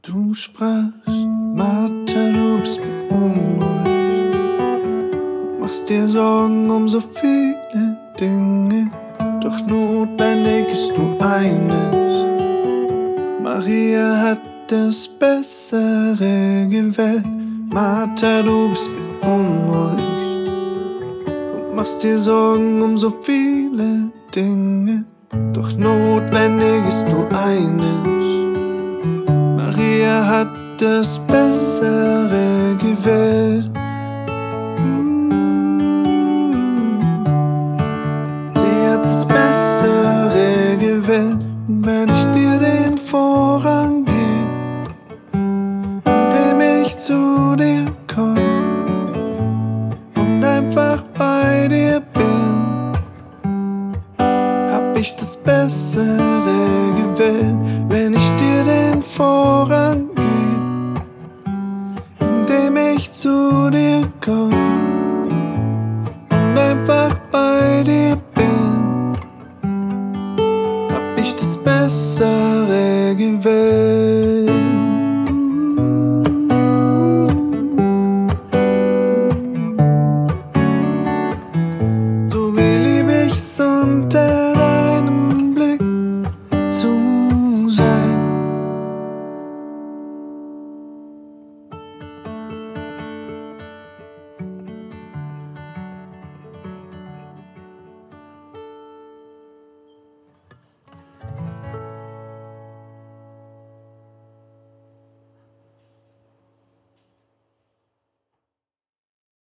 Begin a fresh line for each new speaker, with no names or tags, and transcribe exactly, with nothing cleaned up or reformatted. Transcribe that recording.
Du sprachst, Martha, du bist beunruhigt, machst dir Sorgen um so viele Dinge, doch notwendig ist nur eines. Maria hat das Bessere gewählt. Martha, du bist beunruhigt und machst dir Sorgen um so viele Dinge, doch notwendig ist nur eines. Maria hat das Bessere gewählt. Sie hat das Bessere gewählt. Und wenn ich dir den Vorrang gebe, indem ich zu dir komme und einfach bei dir bin, hab ich das Bessere gewählt. Wenn ich dir den Vorrang gebe, indem ich zu dir komme und einfach bei dir bin, hab ich das Bessere gewählt.